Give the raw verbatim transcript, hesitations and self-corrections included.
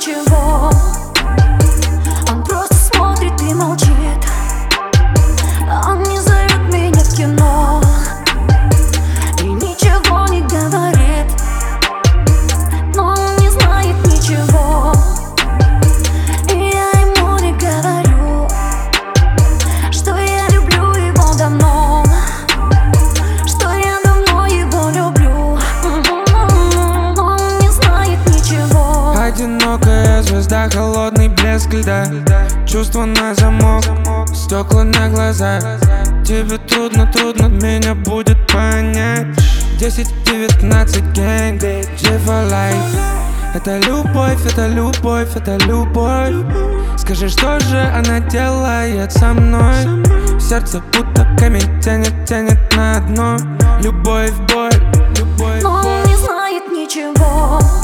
ничего. Он просто смотрит и молчит. Он не зовет меня в кино и ничего не говорит, но он не знает ничего. И я ему не говорю, что я люблю его давно, что я давно его люблю. Он не знает ничего. Одинокая звезда, холодный блеск льда, чувства на замок, стекла на глаза. Тебе трудно, трудно меня будет понять. Десять-девятнадцать гэнг, джи for life. Это любовь, это любовь, это любовь. Скажи, что же она делает со мной? Сердце будто камень тянет, тянет на дно. Любовь, боль, любовь, Но он боль. не знает ничего.